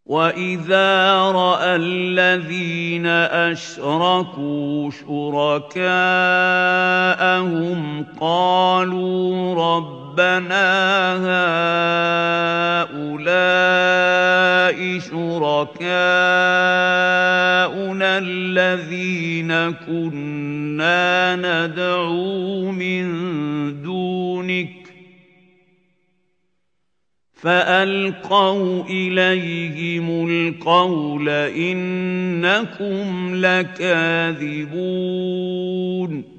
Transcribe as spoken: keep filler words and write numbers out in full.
وَإِذَا رَأَى الَّذِينَ أَشْرَكُوا شُرَكَاءَهُمْ قَالُوا رَبَّنَا هَٰؤُلَاءِ شُرَكَاؤُنَا الَّذِينَ كُنَّا نَدْعُو مِن دُونِكَ فَأَلْقَوْا إِلَيْهِمُ الْقَوْلَ إِنَّكُمْ لَكَاذِبُونَ